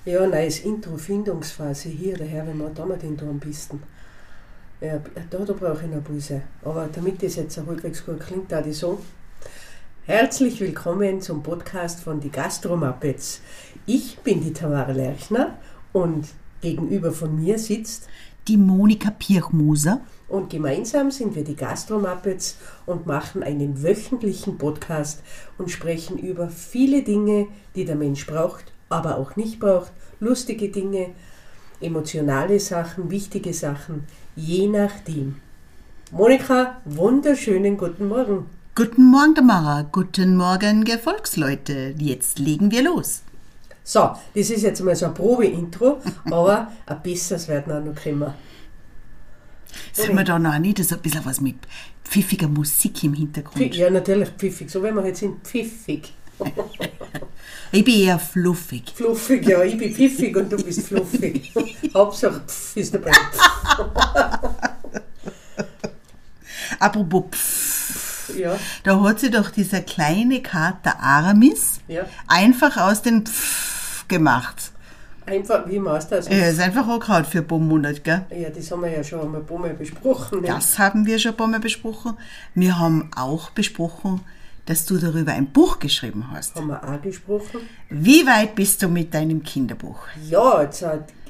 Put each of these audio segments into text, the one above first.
Ja, neues Intro, Findungsphase hier, daher, wenn man da mal den am besten. Ja, da brauche ich noch Pulse. Aber damit das jetzt halbwegs gut klingt, da ich so. Herzlich willkommen zum Podcast von die Gastro-Muppets. Ich bin die Tamara Lerchner und gegenüber von mir sitzt die Monika Pirchmoser. Und gemeinsam sind wir die Gastro-Muppets und machen einen wöchentlichen Podcast und sprechen über viele Dinge, die der Mensch braucht, aber auch nicht braucht. Lustige Dinge, emotionale Sachen, wichtige Sachen, je nachdem. Monika, wunderschönen guten Morgen. Guten Morgen, Tamara. Guten Morgen, Gefolgsleute. Jetzt legen wir los. So, das ist jetzt mal so ein Probe-Intro, aber ein besseres werden auch noch kommen. Sollen wir da noch nicht so ein bisschen was mit pfiffiger Musik im Hintergrund? Ja, natürlich pfiffig, so wie wir jetzt sind, pfiffig. Ich bin eher fluffig. Fluffig, ja, ich bin pfiffig und du bist fluffig. Hauptsache Pfiff ist dabei. Apropos Pfiff, Ja. da hat sich doch dieser kleine Kater Aramis einfach aus den Pfiff gemacht. Einfach, wie machst du das? Er ist einfach angehauen für ein paar Monate, gell? Ja, das haben wir ja schon ein paar Mal besprochen. Ne? Das haben wir schon ein paar Mal besprochen. Wir haben auch besprochen, dass du darüber ein Buch geschrieben hast. Haben wir auch gesprochen. Wie weit bist du mit deinem Kinderbuch? Ja, jetzt,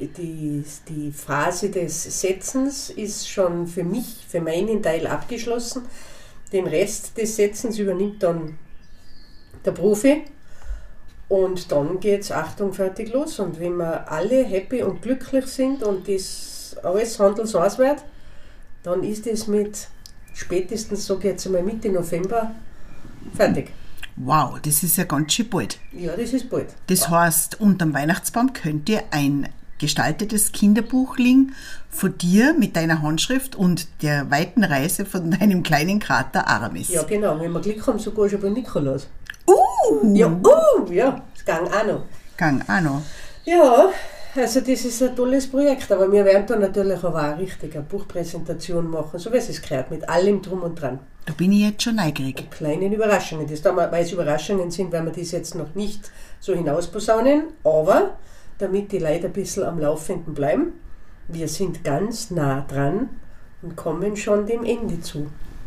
die Phase des Setzens ist schon für mich, für meinen Teil abgeschlossen. Den Rest des Setzens übernimmt dann der Profi. Und dann geht's, Achtung, fertig, los. Und wenn wir alle happy und glücklich sind und das alles handelsaus wird, dann ist es mit spätestens, sage ich jetzt einmal, Mitte November fertig. Wow, das ist ja ganz schön bald. Ja, das ist bald. Das heißt, unterm Weihnachtsbaum könnt ihr ein gestaltetes Kinderbuch liegen von dir mit deiner Handschrift und der weiten Reise von deinem kleinen Kater Aramis. Ja, genau. Wenn wir Glück haben, sogar schon bei Nikolaus. Ja, Ja, das gang auch noch. Gang auch noch. Ja, also das ist ein tolles Projekt, aber wir werden da natürlich aber auch richtig eine Buchpräsentation machen, so wie es gehört, mit allem drum und dran. Da bin ich jetzt schon neugierig. Kleinen Überraschungen. Weil es Überraschungen sind, werden wir das jetzt noch nicht so hinausposaunen, aber damit die Leute ein bisschen am Laufenden bleiben, wir sind ganz nah dran und kommen schon dem Ende zu.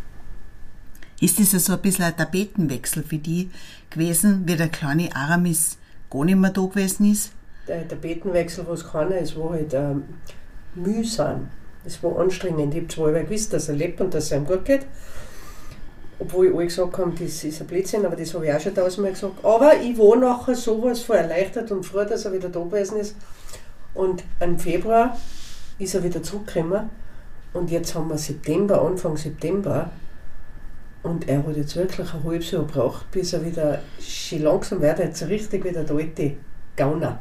Ist das so ein bisschen ein Tapetenwechsel für die gewesen, wie der kleine Aramis gar nicht mehr da gewesen ist? Der Tapetenwechsel, was keiner ist, war halt mühsam. Es war anstrengend. Ich habe zwar gewusst, dass er lebt und dass es ihm gut geht, obwohl alle gesagt haben, das ist ein Blödsinn, aber das habe ich auch schon tausendmal gesagt. Aber ich war nachher sowas von erleichtert und froh, dass er wieder da gewesen ist. Und im Februar ist er wieder zurückgekommen. Und jetzt haben wir September, Anfang September. Und er hat jetzt wirklich ein halbes Jahr gebraucht, bis er wieder, schon langsam wird jetzt richtig wieder der alte Gauner.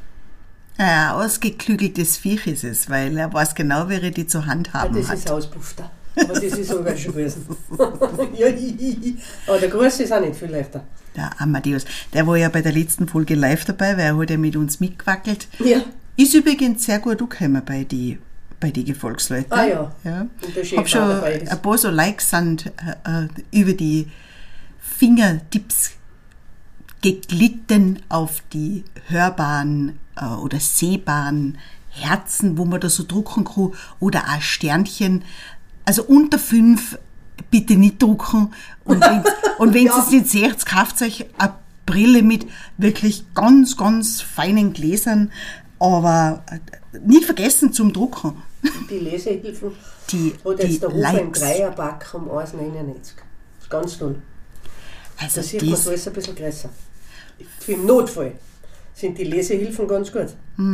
Ja, ein ausgeklügeltes Viech ist es, weil er weiß genau, wie er die zur Hand haben Das hat. ist Auspuffter. Aber das ist sogar schon gewesen. Ja, aber der Große ist auch nicht viel leichter. Der Amadeus, der war ja bei der letzten Folge live dabei, weil er hat ja mit uns mitgewackelt. Ja. Ist übrigens sehr gut angekommen bei die Gefolgsleuten. Ah ja. Und der ich Chef habe schon auch dabei ist. ein paar so Likes über die Fingertips geglitten auf die hörbaren oder sehbaren Herzen, wo man da so drucken kann, oder auch Sternchen. Also unter 5 bitte nicht drucken. Und wenn Ja. ihr es nicht seht, kauft euch eine Brille mit wirklich ganz, ganz feinen Gläsern. Aber nicht vergessen zum Drucken. Die Lesehilfen Die hat jetzt der Hofer im Likes. Dreierpack um 1,99. Das ist ganz toll. Also Da sieht man das, alles ein bisschen größer. Für im Notfall sind die Lesehilfen ganz gut.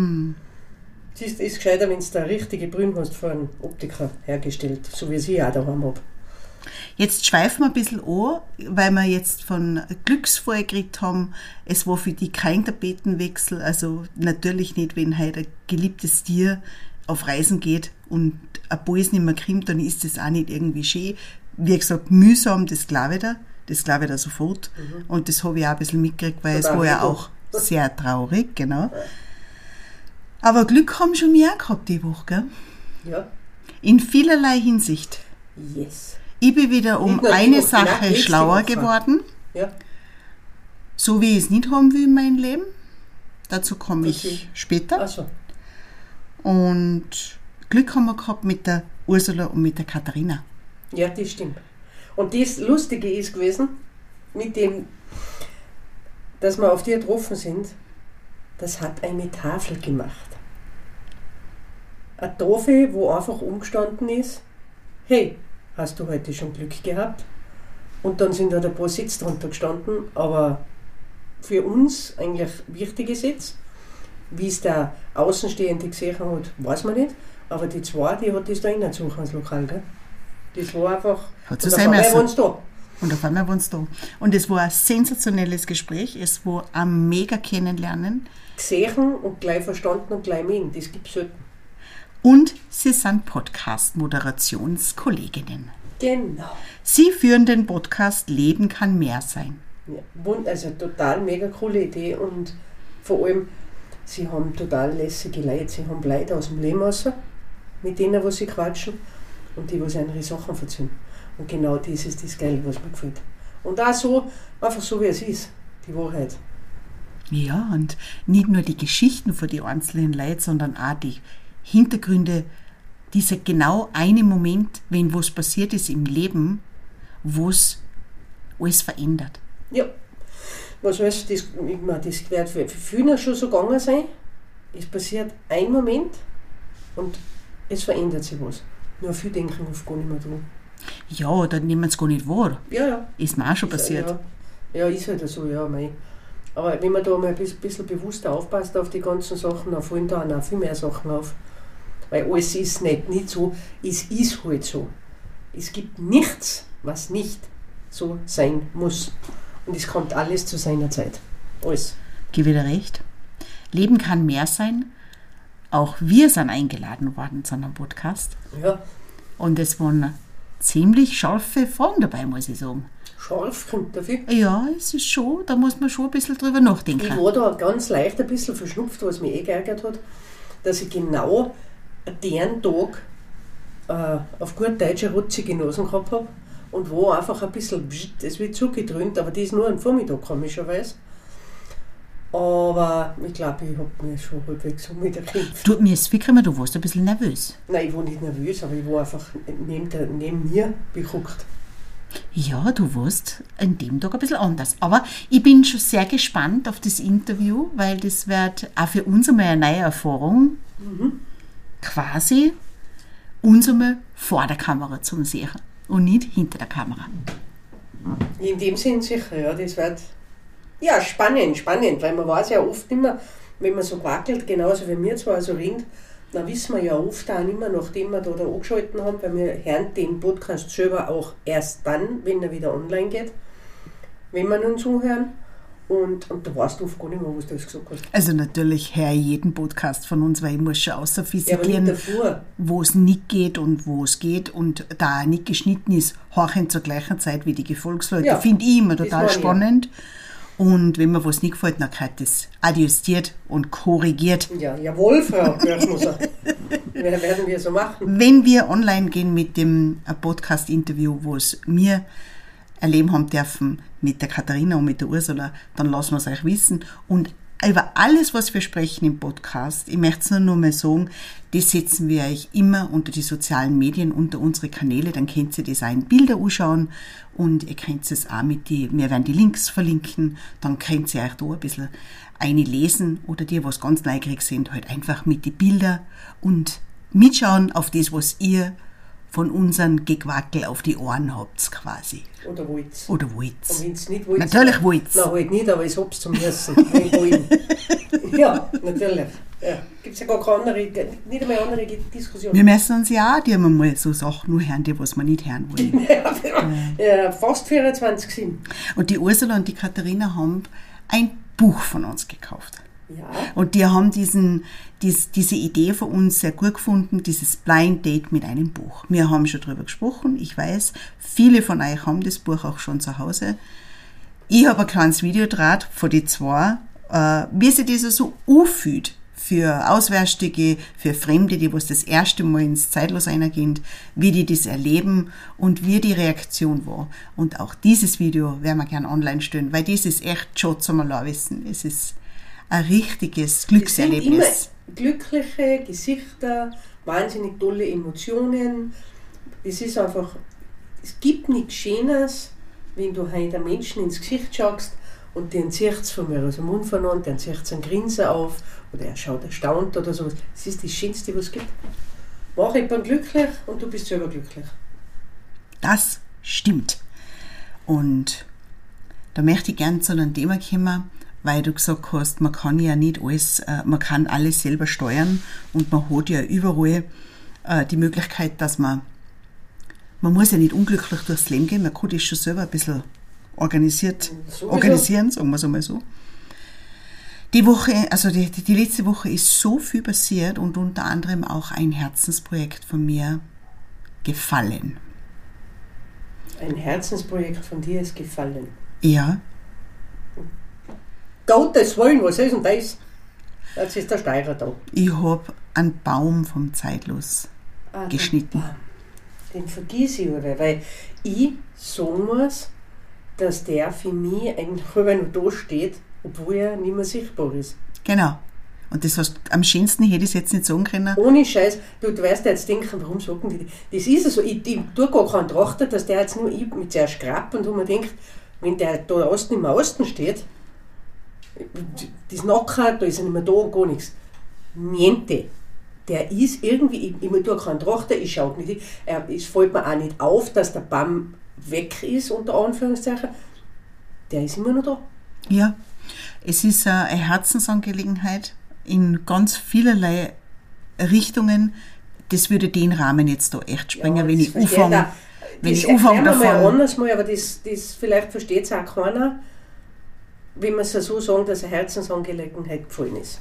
Es ist gescheiter, wenn du da richtige Brille hast von einem Optiker hergestellt, so wie ich sie auch daheim habe. jetzt schweifen wir ein bisschen an, weil wir jetzt von Glücksfall geredet haben. Es war für die kein Tapetenwechsel, also natürlich nicht, wenn halt ein geliebtes Tier auf Reisen geht und ein Ball nicht mehr kommt, dann ist das auch nicht irgendwie schön. Wie gesagt, mühsam, das glaube ich da sofort. Und das habe ich auch ein bisschen mitgekriegt, weil es war ja auch sehr traurig, genau. Aber Glück haben schon mehr gehabt die Woche, gell? Ja. In vielerlei Hinsicht. Yes. Ich bin wieder um Nicht nur die eine Woche, Sache letzte schlauer Woche. geworden, Ja. so wie ich es nicht haben will in meinem Leben. Dazu komme ich Okay. später. Ach so. Und Glück haben wir gehabt mit der Ursula und mit der Katharina. Ja, das stimmt. Und das Lustige ist gewesen, mit dem, dass wir auf die getroffen sind, das hat eine Tafel gemacht. Eine Tafel, wo einfach umgestanden ist, hey, hast du heute schon Glück gehabt? Und dann sind da ein paar Sätze drunter gestanden, aber für uns eigentlich wichtige Sätze. Wie es der Außenstehende gesehen hat, weiß man nicht. Aber die zwei, die hat das da reingezogen ins Lokal. Gell? Das war einfach. Hat so und sein auf einmal müssen. waren sie da. Und auf einmal waren sie da. Und es war ein sensationelles Gespräch. Es war ein mega Kennenlernen. Gesehen und gleich verstanden und gleich mögen. Das gibt es selten. Und sie sind Podcast-Moderationskolleginnen. Genau. Sie führen den Podcast Leben kann mehr sein. Ja, also total mega coole Idee und vor allem, sie haben total lässige Leute. Sie haben Leute aus dem Leben raus, mit denen, wo sie quatschen und die, wo sie andere Sachen erzählen. Und genau das ist das Geile, was mir gefällt. Und auch so, einfach so wie es ist, die Wahrheit. Ja, und nicht nur die Geschichten von den einzelnen Leuten, sondern auch die Hintergründe, dieser genau eine Moment, wenn was passiert ist im Leben, wo es alles verändert. Ja, was heißt, das wird für viele schon so gegangen sein. Es passiert ein Moment und es verändert sich was. Nur viele denken oft gar nicht mehr dran. Ja, dann nehmen sie es gar nicht wahr. Ja. Ist mir auch schon passiert. Ja, ist halt so, ja, mei. Aber wenn man da mal ein bisschen bewusster aufpasst auf die ganzen Sachen, dann fallen da auch viel mehr Sachen auf. Weil alles ist nicht so, es ist halt so. Es gibt nichts, was nicht so sein muss. Und es kommt alles zu seiner Zeit. Alles. Geh wieder recht. Leben kann mehr sein. Auch wir sind eingeladen worden zu einem Podcast. Ja, Und es waren ziemlich scharfe Fragen dabei, muss ich sagen. scharf kommt dafür. Ja, es ist schon, da muss man schon ein bisschen drüber nachdenken. Ich war da ganz leicht ein bisschen verschnupft, was mich geärgert hat, dass ich genau den Tag auf gut Deutsch eine rutzige Nase gehabt habe und wo einfach ein bisschen, es wird zugedröhnt, aber das ist nur am Vormittag komischerweise. Aber ich glaube, ich habe mich schon halbwegs so mit erkämpft. Du, mir ist viel gekommen, du warst ein bisschen nervös. Nein, ich war nicht nervös, aber ich war einfach neben mir beguckt. Ja, du warst an dem Tag ein bisschen anders. Aber ich bin schon sehr gespannt auf das Interview, weil das wird auch für uns einmal eine neue Erfahrung. Quasi uns einmal vor der Kamera zu sehen und nicht hinter der Kamera. In dem Sinn sicher, ja, das wird ja spannend, weil man weiß ja oft immer, wenn man so wackelt, genauso wie wir zwar so reden, dann wissen wir ja oft auch nicht mehr, nachdem wir da angeschalten haben, weil wir hören den Podcast selber auch erst dann, wenn er wieder online geht, wenn wir nun zuhören. Und da weißt du oft gar nicht mehr, was du gesagt hast. Also natürlich höre ich jeden Podcast von uns, weil ich muss schon Ja, aber nicht außerphysikieren, davor. wo es nicht geht und wo es geht. Und da auch nicht geschnitten ist, horchen zur gleichen Zeit wie die Gefolgsleute. Ja, Finde ich immer das total meine ich. spannend. Und wenn mir was nicht gefällt, dann wird das adjustiert und korrigiert. Ja, jawohl, Frau Kirchmoser. Werden wir so machen. Wenn wir online gehen mit dem Podcast-Interview, wo es mir erleben haben dürfen mit der Katharina und mit der Ursula, dann lassen wir es euch wissen. Und über alles, was wir sprechen im Podcast, ich möchte es nur mal sagen, das setzen wir euch immer unter die sozialen Medien, unter unsere Kanäle, dann könnt ihr das auch in Bilder anschauen und ihr könnt es auch wir werden die Links verlinken, dann könnt ihr euch da ein bisschen einlesen oder die, was ganz neugierig sind, halt einfach mit die Bilder und mitschauen auf das, was ihr von unseren Gequackel auf die Ohren habt, quasi. Oder wollt's. Oder Und wollt's. wenn's nicht wollt's. Natürlich wollt's. Nein, halt nicht, aber ich hab's zum Müssen. Wenn wollen. Ja, natürlich. Ja. Gibt es ja gar keine andere, nicht einmal andere Diskussion. Wir müssen uns ja auch die mal so Sachen nur hören, die was wir nicht hören wollen. Ja, fast 24/7. Und die Ursula und die Katharina haben ein Buch von uns gekauft. Ja. Und die haben diese Idee von uns sehr gut gefunden, dieses Blind Date mit einem Buch. Wir haben schon drüber gesprochen, ich weiß, viele von euch haben das Buch auch schon zu Hause. Ich habe ein kleines Video draht von die zwei, wie sich das so anfühlt für Auswärtige, für Fremde, die was das erste Mal ins Zeitlos reingehen, wie die das erleben und wie die Reaktion war. Und auch dieses Video werden wir gerne online stellen, weil das ist echt schon zum Wissen. Es ist ein richtiges Es sind immer Glückserlebnis. glückliche Gesichter, wahnsinnig tolle Emotionen. Es ist einfach, es gibt nichts Schönes, wenn du einem Menschen ins Gesicht schaust und den zieht es von mir aus dem Mund voneinander, den zieht es einen Grinsen auf oder er schaut erstaunt oder sowas. Das ist das Schönste, was es gibt. Mach jemanden glücklich und du bist selber glücklich. Das stimmt. Und da möchte ich gerne zu einem Thema kommen, weil du gesagt hast, man kann ja nicht alles, man kann alles selber steuern und man hat ja überall die Möglichkeit, dass man muss ja nicht unglücklich durchs Leben gehen, man kann das schon selber ein bisschen organisieren, sagen wir es einmal so. Die Woche, also die letzte Woche ist so viel passiert und unter anderem auch ein Herzensprojekt von mir gefallen. Ein Herzensprojekt von dir ist gefallen. Ja. Gottes Willen, was ist denn das? Jetzt ist der Steirer da. Ich habe einen Baum vom Zeitlos geschnitten. Den vergiss ich, oder? Weil ich sagen muss, dass der für mich eigentlich, wenn er da steht, obwohl er nicht mehr sichtbar ist. Genau. Und das hast am schönsten hätte ich es jetzt nicht sagen können. Ohne Scheiß, du weißt jetzt denken, warum sagen die das? Ist so, ich tue gar keinen Trachter, dass der jetzt nur mit sehr Skrab und wo man denkt, wenn der da außen im Außen steht, das Nacken, da ist er nicht mehr da, gar nichts. Niente. Der ist irgendwie, ich tue keinen Trachter, ich schaue nicht, es fällt mir auch nicht auf, dass der Baum weg ist, unter Anführungszeichen. Der ist immer noch da. Ja, es ist eine Herzensangelegenheit in ganz vielerlei Richtungen. Das würde den Rahmen jetzt da echt sprengen, Ja, wenn ich anfange. Wenn das ich anfange erklären wir mal davon. anders mal, aber das vielleicht versteht es auch keiner, wenn man es so sagen, dass eine Herzensangelegenheit gefallen ist.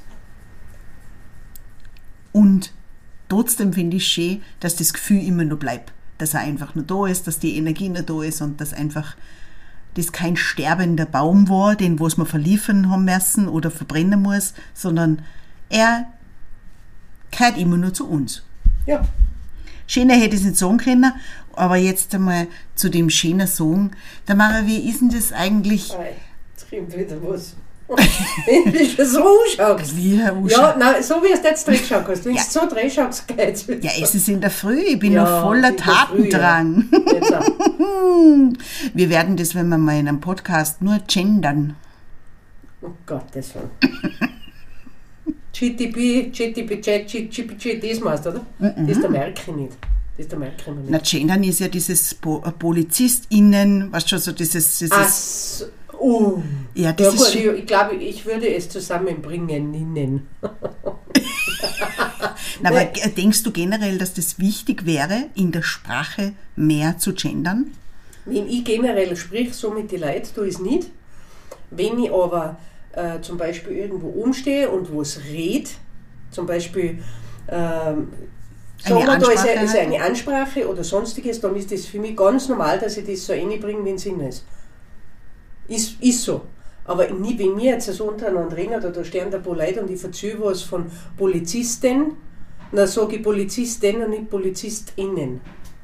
Und trotzdem finde ich schön, dass das Gefühl immer noch bleibt. Dass er einfach nur da ist, dass die Energie noch da ist und dass einfach das kein sterbender Baum war, den was man verliefern haben müssen oder verbrennen muss, sondern er gehört immer nur zu uns. Ja. Schöner hätte ich es nicht sagen können, aber jetzt einmal zu dem schönen Song. Der Mara, wie ist denn das eigentlich? Jetzt kommt wieder was. Wenn du dich so anschaust. Ja, nein, so wie du es jetzt reingeschaut hast. Wenn du es so reinschaust, geht es wieder. Ja, es ist in der Früh, ich bin Ja, noch voller in der Früh, Tatendrang. ja. Jetzt auch. Wir werden das, wenn wir mal in einem Podcast nur gendern. Oh Gott, das war. GTP, das meinst du, oder? Das der merke ich nicht. Das der merke ich mir nicht. Na, gendern ist ja dieses PolizistInnen, weißt du schon, so dieses ja, das Ja ist gut, schon, ich glaube, ich würde es zusammenbringen, nennen. na, aber denkst du generell, dass das wichtig wäre, in der Sprache mehr zu gendern? Wenn ich generell sprich, so mit den Leuten, tue ich es nicht. Wenn ich aber zum Beispiel irgendwo umstehe und was rede, zum Beispiel sagen wir, da ist eine Ansprache oder sonstiges, dann ist das für mich ganz normal, dass ich das so reinbringe, wenn es Sinn ist. Ist so. Aber nie, wenn wir jetzt so untereinander reden, oder da stehen da ein paar Leute und ich erzähle was von Polizisten, dann sage ich Polizisten und nicht PolizistInnen.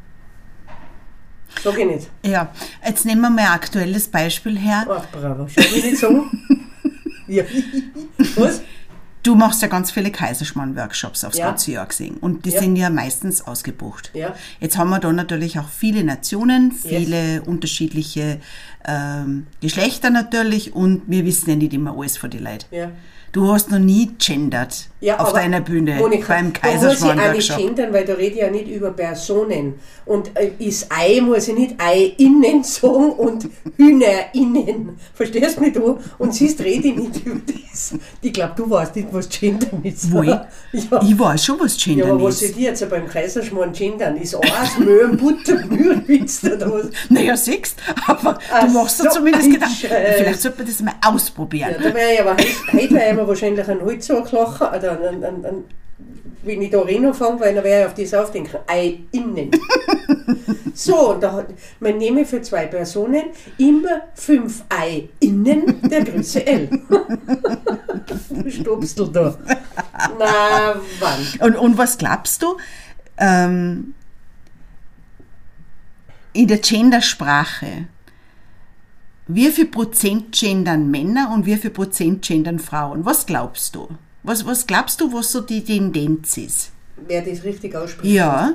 Sag ich nicht. Ja, jetzt nehmen wir mal ein aktuelles Beispiel her. Ach, bravo. Schau ich nicht so. Ja. Was? Du machst ja ganz viele Kaiserschmarrn-Workshops aufs Ja. ganze Jahr gesehen und die Ja. sind ja meistens ausgebucht. Ja. Jetzt haben wir da natürlich auch viele Nationen, Yes. viele unterschiedliche Geschlechter natürlich und wir wissen ja nicht immer alles von den Leuten. Ja. Du hast noch nie gendert Ja, auf aber deiner Bühne Monika, beim da muss ich auch nicht Kaiserschmarrn-Workshop. gendern, weil da rede ich ja nicht über Personen. Und ist Ei, muss ich nicht Ei-Innen sagen und HühnerInnen. Verstehst du mich du? Und siehst, rede ich nicht über das. Ich glaube, du weißt nicht, was gendern ist. Wo? Ja. Ich weiß schon, was Ja, gendern aber was ist. soll die jetzt beim Kaiserschmarrn gendern? Ist Eis, Möhren, Butter, Mühlenwitz oder was? Naja, siehst, aber Ach du machst so, da zumindest ein Gedanken. Scheiß. Vielleicht sollte man das mal ausprobieren. Ja, da wäre ich aber heute wäre ich mir wahrscheinlich einen Holzsack lachen, oder wenn ich da reinfange, weil dann werde ich auf das aufdenken. Ei-Innen. So, und da man nehme für 2 Personen immer 5 Ei-Innen der Größe L. Du stupstel da. Na, wann? Und was glaubst du? In der Gendersprache Wie viel Prozent gendern Männer und wie viel Prozent gendern Frauen? Was glaubst du? Was glaubst du, was so die Tendenz ist? Wer das richtig ausspricht? Ja.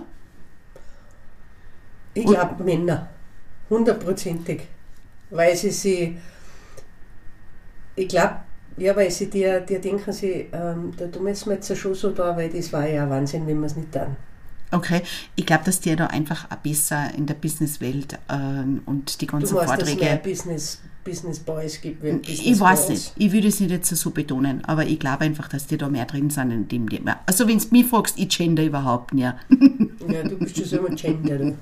Ich glaube Männer. 100%. Weil sie ich glaube, ja, weil sie dir denken, da müssen wir jetzt schon so da, weil das war ja ein Wahnsinn, wenn wir es nicht tun. Okay, ich glaube, dass dir da einfach auch besser in der Businesswelt und die ganzen du weißt, Vorträge... dass es mehr Business Boys gibt. Ich weiß nicht, ich würde es nicht jetzt so betonen, aber ich glaube einfach, dass die da mehr drin sind in dem Thema. Also wenn du mich fragst, ich gender überhaupt nicht. Ja, du bist schon selber Gender. Du.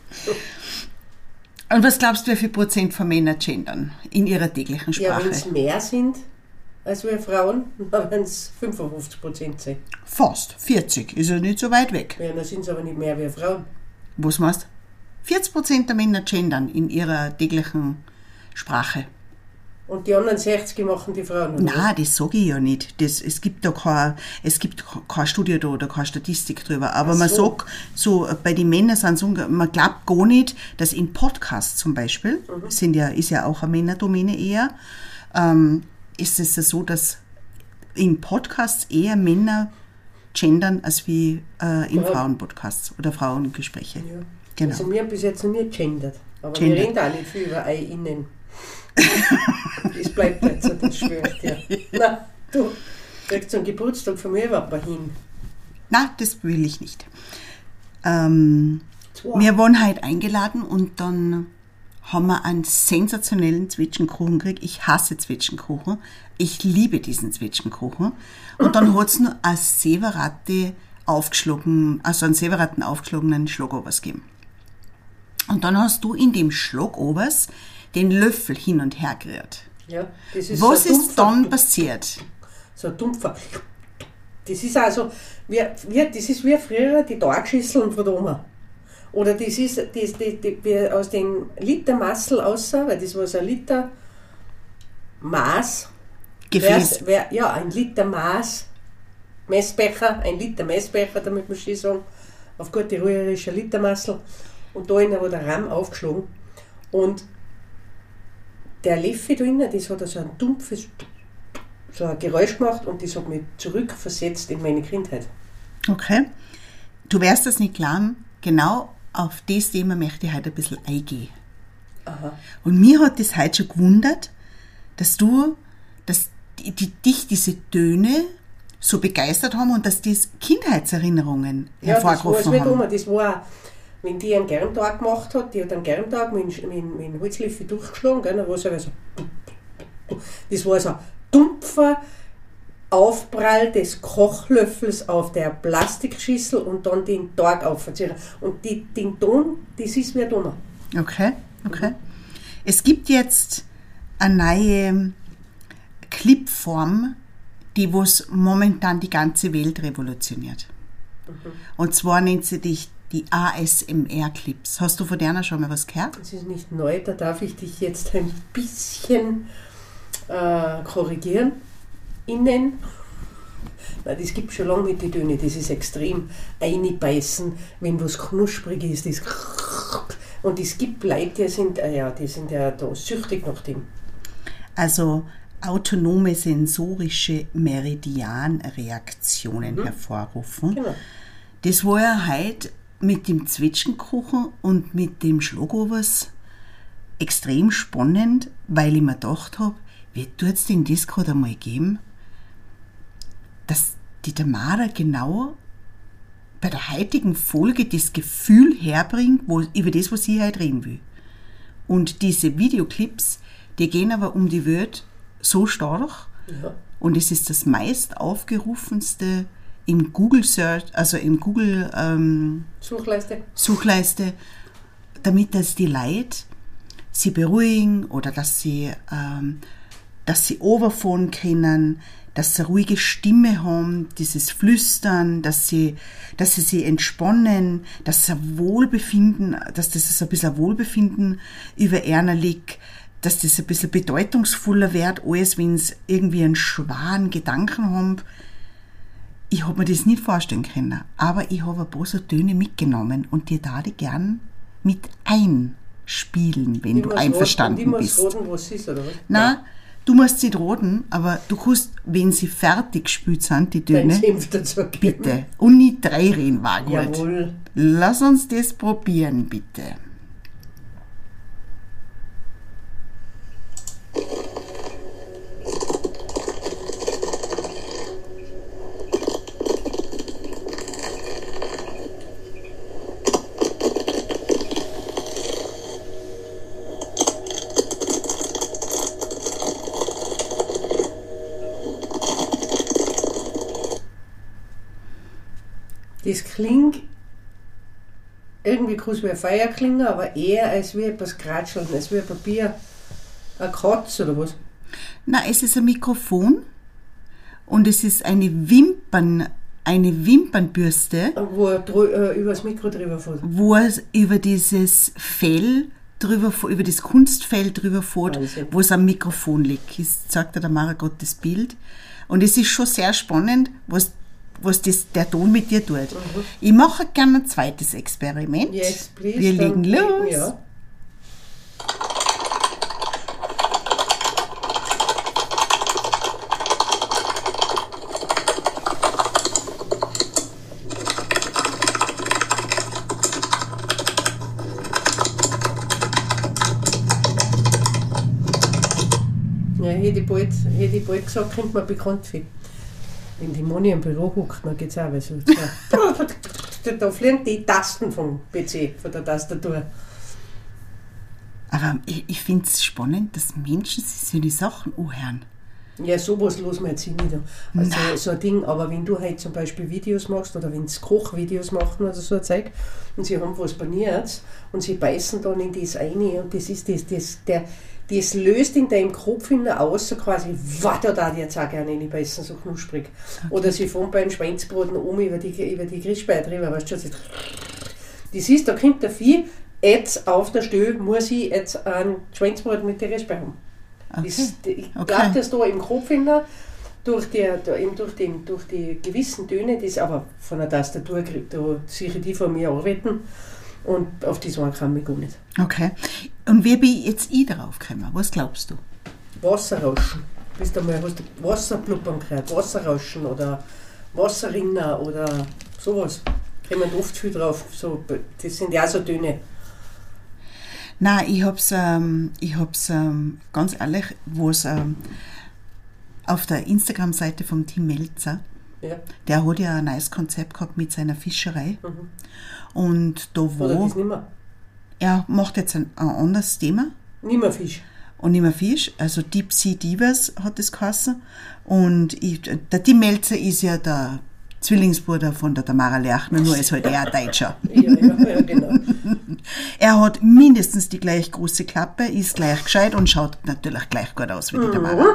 Und was glaubst du, wie viel Prozent von Männern gendern in ihrer täglichen Sprache? Ja, wenn es mehr sind als wir Frauen, dann werden es 55% sein. Fast, 40, ist ja nicht so weit weg. Ja, dann sind es aber nicht mehr wie Frauen. Was meinst du? 40% der Männer gendern in ihrer täglichen Sprache. Und die anderen 60 machen die Frauen, oder? Nein, das sage ich ja nicht. Es gibt keine Studie da oder keine Statistik drüber. Aber man sagt, so bei den Männern sind so, man glaubt gar nicht, dass in Podcasts zum Beispiel, ist ja auch eine Männerdomäne eher, ist es ja so, dass in Podcasts eher Männer gendern als wie in Frauenpodcasts oder Frauengespräche. Ja. Genau. Also wir haben bis jetzt noch nie gendert. Aber wir reden auch nicht viel über innen. Das bleibt nicht so, das schwöre ich dir. Nein, du kriegst zum Geburtstag von mir überhaupt mal hin. Nein, das will ich nicht. Wir waren heute eingeladen und dann haben wir einen sensationellen Zwetschgenkuchen gekriegt. Ich hasse Zwetschgenkuchen. Ich liebe diesen Zwetschgenkuchen. Und dann hat es noch einen separaten aufgeschlagenen Schlagobers gegeben. Und dann hast du in dem Schlagobers den Löffel hin und her gerührt. Ja, das ist was so ist dann passiert? So ein dumpfer. Das ist also, das ist wie früher die Tagschüsseln von der Oma. Oder das ist wie aus den Litermassel aussah, weil das war so ein Liter Maß. Gefäß. Ja, ein Liter Maß. Messbecher, ein Liter Messbecher, damit man schon sagen, auf gute rührerische Litermassel. Und da innen war der Rahm aufgeschlagen. Und der Löffel da innen, das hat so ein dumpfes so ein Geräusch gemacht und das hat mich zurückversetzt in meine Kindheit. Okay. Du wirst das nicht glauben, genau auf das Thema möchte ich heute ein bisschen eingehen. Aha. Und mir hat das heute schon gewundert, dass dich diese Töne so begeistert haben und dass das Kindheitserinnerungen hervorgerufen haben. Das war, wenn die einen Germtag gemacht hat, die hat einen Germtag mit dem Holzlöffel durchgeschlagen, gell, dann war es so, das war so ein dumpfer Aufprall des Kochlöffels auf der Plastikschüssel und dann den Tag aufziehen. Und den Ton, das ist wie ein Donner. Okay. Es gibt jetzt eine neue Clipform, die was momentan die ganze Welt revolutioniert. Und zwar nennt sie dich die ASMR-Clips. Hast du von der schon mal was gehört? Das ist nicht neu, da darf ich dich jetzt ein bisschen korrigieren. Nein, das gibt schon lange mit den Tönen, das ist extrem einbeißen, wenn was knusprig ist. Das und es gibt Leute, die sind ja da süchtig nach dem. Also autonome sensorische Meridianreaktionen hervorrufen. Genau. Das war ja heute mit dem Zwetschgenkuchen und mit dem Schlagobers extrem spannend, weil ich mir gedacht habe, wie tut es denn das gerade einmal geben, dass die Tamara genau bei der heutigen Folge das Gefühl herbringt, über das, was ich heute reden will. Und diese Videoclips, die gehen aber um die Welt so stark. Ja. Und es ist das meist aufgerufenste im Google Search, also im Google Suchleiste, damit dass die Leute sie beruhigen oder dass sie runterfahren können, dass sie eine ruhige Stimme haben, dieses Flüstern, dass sie sich entspannen, dass das ein bisschen Wohlbefinden über einer liegt, dass das ein bisschen bedeutungsvoller wird, als wenn sie irgendwie einen schweren Gedanken haben. Ich habe mir das nicht vorstellen können, aber ich habe ein paar so Töne mitgenommen und die da gern mit spielen, wenn du einverstanden bist. Ich muss roten, was es ist, oder was? Nein, du musst nicht roten, aber du kannst, wenn sie fertig gespielt sind, die Töne, bitte. Und nicht 3 reden, war gut. Jawohl. Lass uns das probieren, bitte. Das klingt irgendwie kurz wie ein Feuer klingen, aber eher als wie etwas Kratscheln, als wie ein Papier, ein Kratz oder was? Na, es ist ein Mikrofon und es ist eine Wimpernbürste, Wo über das Mikro drüber fährt. wo es über dieses Fell drüber, über das Kunstfell drüber fährt, Wahnsinn. wo es am Mikrofon liegt. Ich zeigt der Mara gerade das Bild. Und es ist schon sehr spannend, was der Ton mit dir tut. Ich mache gerne ein zweites Experiment. Yes, please. Wir legen los. Ja. Ja, hätte ich bald gesagt, kommt mir bekannt vor. Wenn die Moni im Büro hockt, dann geht es auch, weil so, da fliegen die Tasten vom PC, von der Tastatur. Aber ich finde es spannend, dass Menschen sich so die Sachen anhören. Ja, sowas los wir jetzt nicht. Also so ein Ding, aber wenn du halt zum Beispiel Videos machst oder wenn sie Kochvideos machen oder so ein Zeug und sie haben was paniert und sie beißen dann in das rein und das ist das löst in deinem Kopf aus, so quasi, da darf ich jetzt auch gerne reinbeißen, so knusprig. Okay. Oder sie fahren beim Schweinsbraten über die Grillspeier drüber, weißt du, das ist, da kommt der Vieh, jetzt auf der Stelle muss ich jetzt einen Schweinsbraten mit der Grillspeier haben. Okay. Ich glaube, dass da im Kopf durch die gewissen Töne, das aber von der Tastatur kriegt, da sicher die von mir arbeiten und auf das einen kann ich gar nicht. Okay. Und wie bin jetzt ich drauf gekommen? Was glaubst du? Wasserrauschen. Hast du Wasserpluppern gehört? Wasserrauschen oder Wasserrinner oder sowas. Kommen oft viel drauf. So, das sind ja auch so Töne. Nein, ich hab's ganz ehrlich, was auf der Instagram-Seite vom Tim Melzer, ja. Der hat ja ein neues Konzept gehabt mit seiner Fischerei. Und da Oder das nicht mehr? Er macht jetzt ein anderes Thema. Nicht mehr Fisch. Und nicht mehr Fisch, also Deep Sea Divers hat das geheißen. Und der Tim Melzer ist ja der Zwillingsbruder von der Tamara Lerchner, nur ist halt eher ein Deutscher. Ja, genau. Er hat mindestens die gleich große Klappe, ist gleich gescheit und schaut natürlich gleich gut aus wie die Tamara.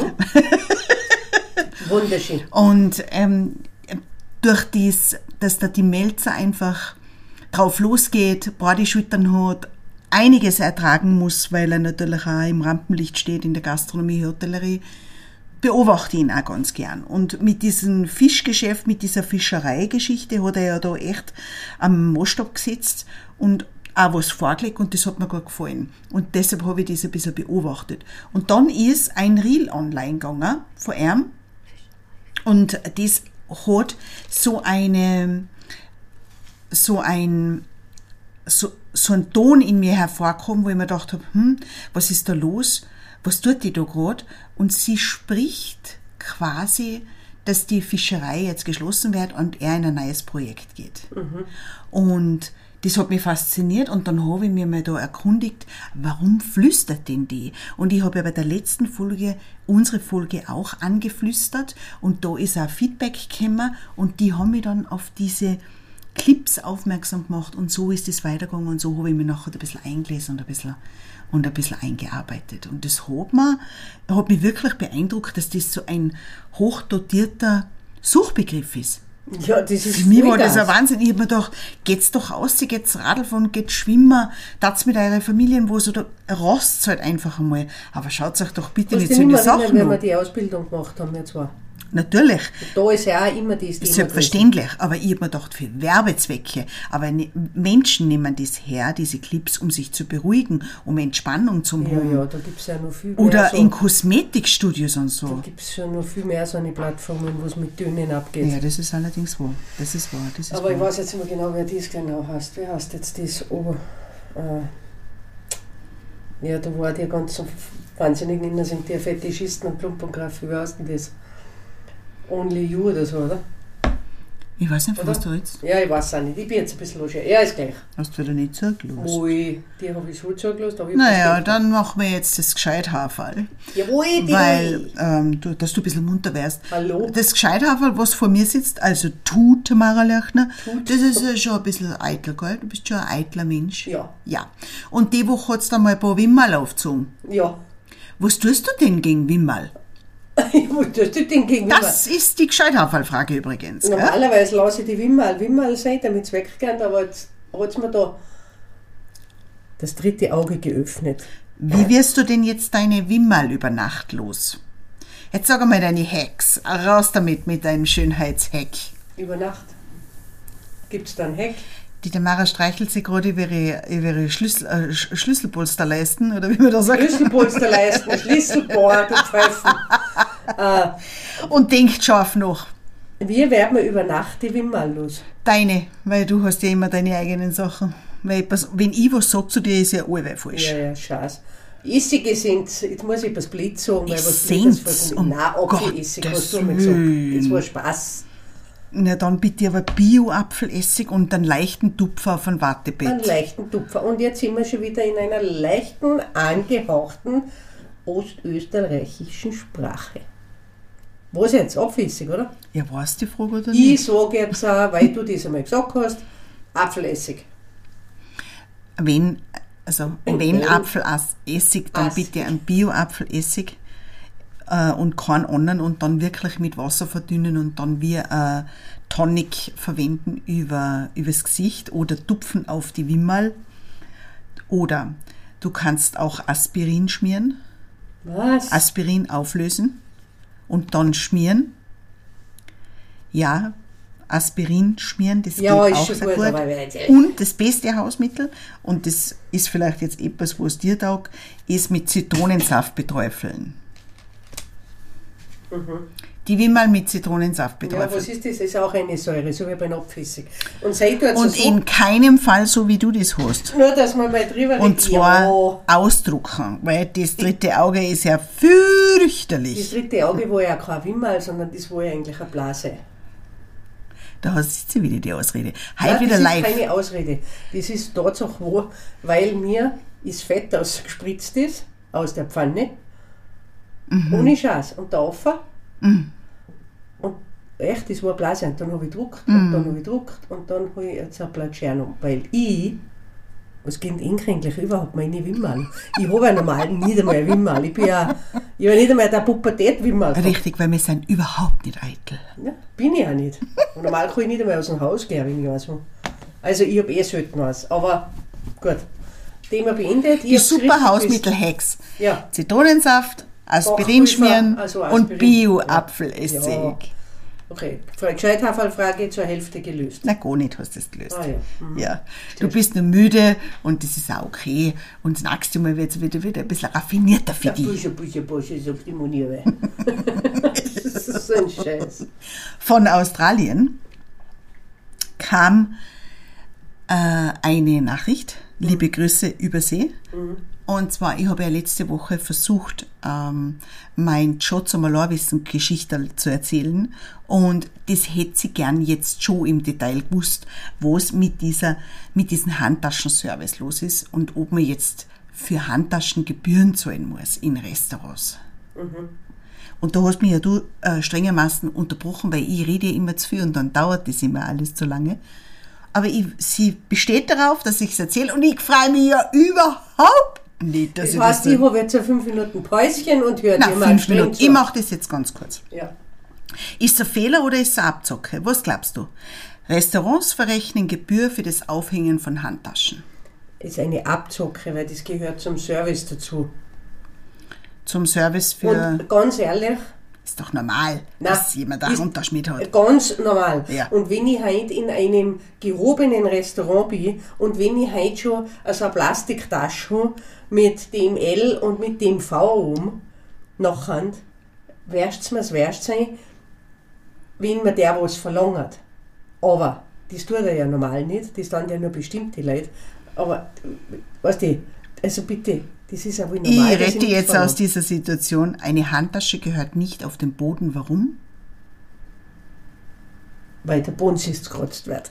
Wunderschön. Und durch das, dass der Tim Melzer einfach drauf losgeht, breite Schultern hat, einiges ertragen muss, weil er natürlich auch im Rampenlicht steht in der Gastronomie, Hotellerie, beobachte ihn auch ganz gern. Und mit diesem Fischgeschäft, mit dieser Fischereigeschichte hat er ja da echt am Maßstab gesetzt und auch was vorgelegt und das hat mir gut gefallen. Und deshalb habe ich das ein bisschen beobachtet. Und dann ist ein Reel online gegangen von ihm und das hat so einen Ton in mir hervorgekommen, wo ich mir gedacht habe, was ist da los? Was tut die da gerade? Und sie spricht quasi, dass die Fischerei jetzt geschlossen wird und er in ein neues Projekt geht. Und das hat mich fasziniert und dann habe ich mir mal da erkundigt, warum flüstert denn die? Und ich habe ja bei der letzten Folge, unsere Folge auch angeflüstert und da ist auch Feedback gekommen und die haben mich dann auf diese Clips aufmerksam gemacht und so ist es weitergegangen und so habe ich mich nachher ein bisschen eingelesen und ein bisschen eingearbeitet. Und das hat mich wirklich beeindruckt, dass das so ein hochdotierter Suchbegriff ist. Ja, das ist für mich war das ein Wahnsinn. Ich habe mir gedacht, geht's doch aus, geht's Radl fahren, geht's schwimmen, tat's mit euren Familien was oder rast's halt einfach einmal. Aber schaut euch doch bitte nicht so in die Sachen an. Wenn wir die Ausbildung gemacht haben, wir zwar. Natürlich. Da ist ja auch immer das Thema. Selbstverständlich, aber ich habe mir gedacht, für Werbezwecke. Aber Menschen nehmen das her, diese Clips, um sich zu beruhigen, um Entspannung zu haben. Ja, da gibt es ja noch viel mehr. Oder so, in Kosmetikstudios und da so. gibt es ja noch viel mehr so eine Plattformen, wo es mit Tönen abgeht. Ja, das ist allerdings wahr. Das ist wahr. Aber ich weiß jetzt nicht mehr genau, wer das genau heißt. Wer heißt jetzt das? Ja, da war der ganz so wahnsinnig in sind der Fetischisten und Plumpengraf. Wie heißt denn das? Only You oder so, oder? Ich weiß nicht, was du jetzt. Ja, ich weiß auch nicht. Ich bin jetzt ein bisschen los. Ja, ist gleich. Hast du wieder nicht zugelassen? Ui, die habe ich so zugelassen. Naja, dann machen wir jetzt das Gescheithaferl. Jawohl, die. Weil, dass du ein bisschen munter wärst. Hallo? Das Gescheithaferl, was vor mir sitzt, also du, Tamara Löchner, das ist ja schon ein bisschen eitel, gell? Du bist schon ein eitler Mensch. Ja. Ja. Und die Woche hat es da mal ein paar Wimmerl aufgezogen. Ja. Was tust du denn gegen Wimmerl? Was tust du denn gegen Wimmerl? Das ist die Gescheithaferl-Frage übrigens. Gell? Normalerweise lasse ich die Wimmerl sein, damit es weggeht, aber jetzt hat es mir da das dritte Auge geöffnet. Wie wirst du denn jetzt deine Wimmerl über Nacht los? Jetzt sag einmal deine Hacks. Raus damit mit deinem Schönheitshack. Über Nacht? Gibt es da einen Hack? Die Tamara streichelt sich gerade über ihre Schlüsselpolsterleisten, oder wie man da sagt. Schlüsselpolsterleisten, Schlüsselbohr, du Pfeifen. Und denkt scharf nach. Wie werden wir über Nacht die Wimmerl los? Deine, weil du hast ja immer deine eigenen Sachen. Weil wenn ich was sage zu dir, ist ja allweil falsch. Ja, scheiße. Essige sind, jetzt muss ich etwas blöd sagen, weil was Essenz, Blödes nein, Apfelessig hast du mir gesagt. Das war Spaß. Na dann bitte aber Bio-Apfelessig und einen leichten Tupfer auf ein Wattebett. Einen leichten Tupfer. Und jetzt sind wir schon wieder in einer leichten, angehauchten ostösterreichischen Sprache. Was jetzt? Apfelessig, oder? Ja, war's die Frage oder nicht? Ich sage jetzt auch, weil du das einmal gesagt hast, Apfelessig. Wenn Apfelessig, dann bitte einen Bio-Apfelessig und keinen anderen und dann wirklich mit Wasser verdünnen und dann wie Tonic verwenden übers Gesicht oder tupfen auf die Wimmerl. Oder du kannst auch Aspirin schmieren. Was? Aspirin auflösen und dann schmieren. Ja, Aspirin schmieren, das geht auch sehr gut. Und das beste Hausmittel, und das ist vielleicht jetzt etwas, was dir taugt, ist mit Zitronensaft beträufeln. Die Wimmerl mit Zitronensaft beträufeln. Ja, was ist das? Das ist auch eine Säure, so wie beim Apfelessig. Und in keinem Fall so, wie du das hast. Nur, dass man mal drüber Und zwar ausdrucken, weil das dritte Auge ist ja fürchterlich. Das dritte Auge war ja kein Wimmerl, sondern das war ja eigentlich eine Blase. Da ist sie wieder die Ausrede. Heute wieder live. Das ist keine Ausrede. Das ist Tatsache wahr, weil mir das Fett ausgespritzt ist, aus der Pfanne. Ohne Scheiß. Und da rauf. Und echt, das war eine Blase. Und dann habe ich gedruckt und dann habe ich gedruckt und dann habe ich jetzt ein Platscherno. Weil ich, als Kind eigentlich überhaupt meine Wimmerl. Ich habe ja normal nicht einmal eine Wimmerl. Ich habe nicht einmal der Pubertät-Wimmerl. Richtig, weil wir sind überhaupt nicht eitel. Ja, bin ich auch nicht. Und normal kann ich nicht einmal aus dem Haus gehen, wenn ich was mache. Also ich habe selten was. Aber gut. Thema beendet. Die super Hausmittel-Hacks. Ja. Zitronensaft, Aspirin schmieren und Aspirin. Bio-Apfelessig. Ja. Okay, Gescheithaferl-Frage zur Hälfte gelöst. Na, gar nicht hast du das gelöst. Ah, ja. Ja. Du bist nur müde und das ist auch okay. Und das nächste Mal wird es wieder ein bisschen raffinierter für dich. Busche, sagt die Moniere. Das ist so ein Scheiß. Von Australien kam eine Nachricht, liebe Grüße übersee. Und zwar, ich habe ja letzte Woche versucht, mein Joe zum Alleinwissen-Geschichte zu erzählen. Und das hätte sie gern jetzt schon im Detail gewusst, was mit diesem Handtaschenservice los ist und ob man jetzt für Handtaschen Gebühren zahlen muss in Restaurants. Und da hast mich ja du strengermaßen unterbrochen, weil ich rede ja immer zu viel und dann dauert das immer alles zu lange. Aber sie besteht darauf, dass ich es erzähle und ich freue mich ja überhaupt nicht, dass das heißt, ich habe jetzt 5 Minuten Päuschen und höre dir mal 5 Minuten. Ich mache das jetzt ganz kurz. Ja. Ist es ein Fehler oder ist es eine Abzocke? Was glaubst du? Restaurants verrechnen Gebühr für das Aufhängen von Handtaschen. Ist eine Abzocke, weil das gehört zum Service dazu. Zum Service für... Und ganz ehrlich, Ist doch normal, dass jemand da runterschmiert hat. Ganz normal. Ja. Und wenn ich heute in einem gehobenen Restaurant bin und wenn ich heute schon so eine Plastiktasche mit dem L und mit dem V oben nachher, wärst mir's wert sein, wenn mir der was verlangt. Aber das tut er ja normal nicht, das sind ja nur bestimmte Leute. Aber, weißt du, also bitte, das ist ja wohl normal. Ich rette jetzt aus dieser Situation, eine Handtasche gehört nicht auf den Boden. Warum? Weil der Bonsist gekratzt wird.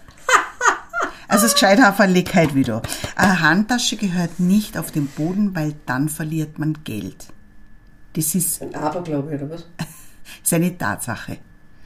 Also das Gescheithafer liegt halt wieder. Eine Handtasche gehört nicht auf den Boden, weil dann verliert man Geld. Das ist Ein Aberglaube oder was? ist eine Tatsache.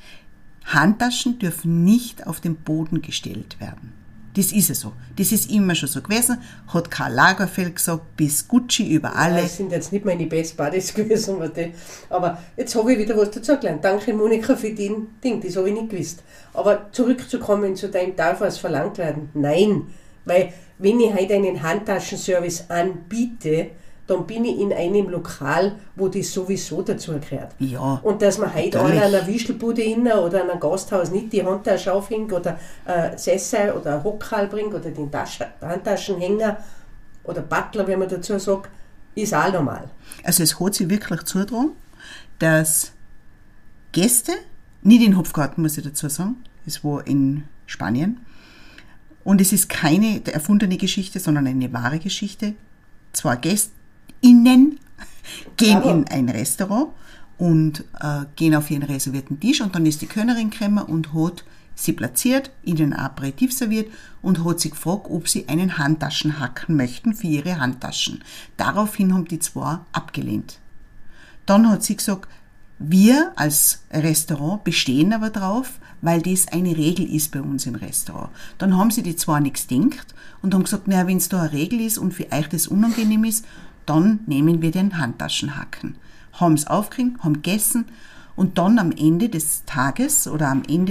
Handtaschen dürfen nicht auf den Boden gestellt werden. Das ist es so. Das ist immer schon so gewesen. Hat Karl Lagerfeld gesagt, bis Gucci über alle. Das sind jetzt nicht meine Best Buddies gewesen. Aber jetzt habe ich wieder was dazu gelernt. Danke Monika für den Ding, das habe ich nicht gewusst. Aber zurückzukommen zu deinem, darf was verlangt werden? Nein, weil wenn ich heute einen Handtaschenservice anbiete, dann bin ich in einem Lokal, wo das sowieso dazu gehört. Ja, und dass man heute natürlich. an einer Wischelbude oder an einem Gasthaus nicht die Handtasche aufhängt oder Sessel oder ein Hockerl bringt oder den Handtaschenhänger oder Butler, wenn man dazu sagt, ist auch normal. Also es hat sich wirklich zugetragen, dass Gäste, nicht in Hopfgarten muss ich dazu sagen, es war in Spanien, und es ist keine erfundene Geschichte, sondern eine wahre Geschichte. Zwei GästInnen gehen in ein Restaurant und gehen auf ihren reservierten Tisch und dann ist die Kellnerin gekommen und hat sie platziert, ihnen ein Aperitif serviert und hat sie gefragt, ob sie einen Handtaschenhaken möchten für ihre Handtaschen. Daraufhin haben die zwei abgelehnt. Dann hat sie gesagt, wir als Restaurant bestehen aber drauf, weil das eine Regel ist bei uns im Restaurant. Dann haben sie die zwei nichts gedacht und haben gesagt, naja, wenn es da eine Regel ist und für euch das unangenehm ist, dann nehmen wir den Handtaschenhaken. Haben es aufgekriegt, haben gegessen und dann am Ende des Tages oder am Ende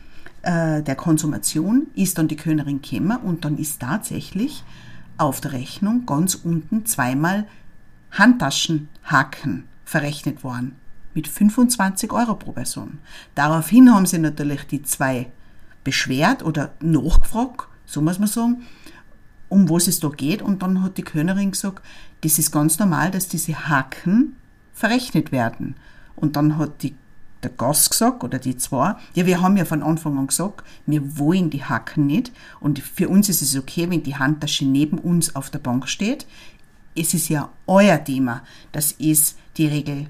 der Konsumation ist dann die Kellnerin gekommen und dann ist tatsächlich auf der Rechnung ganz unten zweimal Handtaschenhaken verrechnet worden. Mit 25 € pro Person. Daraufhin haben sie natürlich die zwei beschwert oder nachgefragt, so muss man sagen, um was es da geht. Und dann hat die Kellnerin gesagt, das ist ganz normal, dass diese Haken verrechnet werden. Und dann hat der Gast gesagt, oder die zwei, ja, wir haben ja von Anfang an gesagt, wir wollen die Haken nicht. Und für uns ist es okay, wenn die Handtasche neben uns auf der Bank steht. Es ist ja euer Thema. Das ist die Regel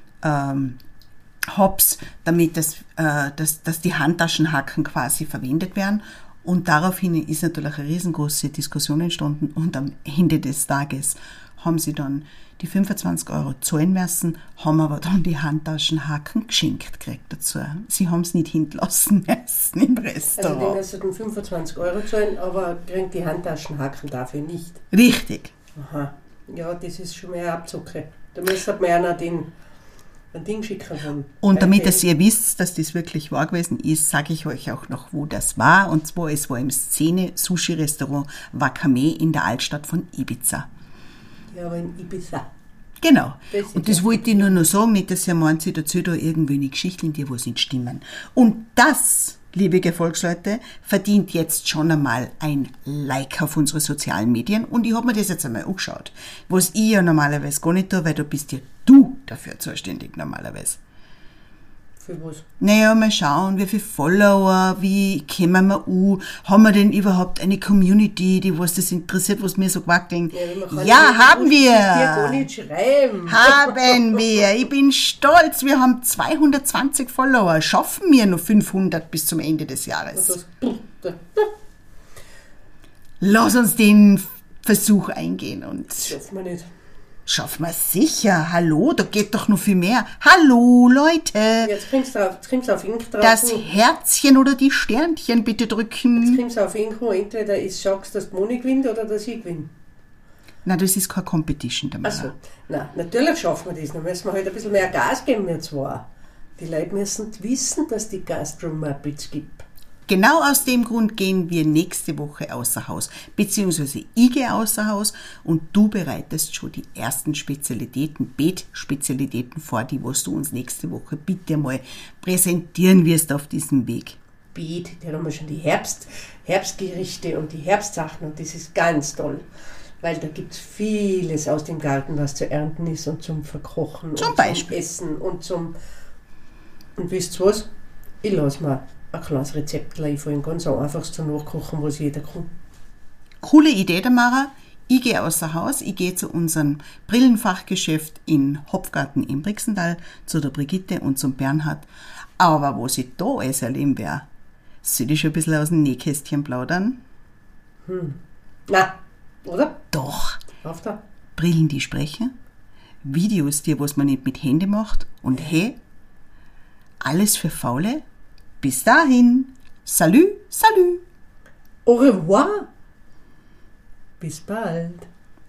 Hops, damit dass die Handtaschenhaken quasi verwendet werden. Und daraufhin ist natürlich eine riesengroße Diskussion entstanden und am Ende des Tages haben sie dann die 25 € zahlen müssen, haben aber dann die Handtaschenhaken geschenkt gekriegt dazu. Sie haben es nicht hinterlassen müssen im Restaurant. Also die müssen 25 € zahlen, aber kriegen die Handtaschenhaken dafür nicht. Richtig. Aha. Ja, das ist schon mehr Abzocke. Da müsste man ja noch ein Ding schicken von. Und damit ihr wisst, dass das wirklich wahr gewesen ist, sage ich euch auch noch, wo das war. Und zwar, es war im Szene-Sushi-Restaurant Wakame in der Altstadt von Ibiza. Ja, aber in Ibiza. Genau. Und das wollte ich nur noch sagen, nicht, dass ihr meint, sie dazu da irgendwelche Geschichten, die was nicht stimmen. Und das, liebe Gefolgsleute, verdient jetzt schon einmal ein Like auf unsere sozialen Medien. Und ich habe mir das jetzt einmal angeschaut. Was ich ja normalerweise gar nicht tue, weil du bist ja du dafür zuständig normalerweise. Für was? Naja, mal schauen, wie viele Follower, wie kommen wir an, haben wir denn überhaupt eine Community, die was das interessiert, was mir so wackeln? Ja, haben wir! Gar nicht schreiben. Haben wir! Ich bin stolz, wir haben 220 Follower, schaffen wir noch 500 bis zum Ende des Jahres. Lass uns den Versuch eingehen und... Das schaffen wir nicht. Schaffen wir sicher. Hallo, da geht doch noch viel mehr. Hallo, Leute. Jetzt kriegst du auf Ink drauf. Das Herzchen oder die Sternchen bitte drücken. Jetzt kriegst du auf Ink, entweder ist sagst, dass die Moni gewinnt oder dass ich gewinne. Nein, das ist keine Competition damit. Achso, nein, natürlich schaffen wir das. Dann müssen wir halt ein bisschen mehr Gas geben, wir zwei. Die Leute müssen wissen, dass die Gastro-Muppets gibt. Genau aus dem Grund gehen wir nächste Woche außer Haus, beziehungsweise ich gehe außer Haus und du bereitest schon die ersten Beetspezialitäten vor, die was du uns nächste Woche bitte mal präsentieren wirst auf diesem Weg. Beet, da haben wir schon die Herbstgerichte und die Herbstsachen und das ist ganz toll, weil da gibt es vieles aus dem Garten, was zu ernten ist und zum Verkochen Zum und Beispiel. zum Essen und wisst ihr was? Ich lasse mir ein kleines Rezept einfallen, ganz einfach zu nachkochen, was jeder kann. Coole Idee, Tamara. Ich gehe außer Haus, ich gehe zu unserem Brillenfachgeschäft in Hopfgarten im Brixental, zu der Brigitte und zum Bernhard. Aber was ich da alles erleben werde, soll ich schon ein bisschen aus dem Nähkästchen plaudern? Na, oder? Doch. Auf da. Brillen, die sprechen, Videos, die was man nicht mit Händen macht und hey, alles für Faule. Bis dahin, salut, salut. Au revoir. Bis bald.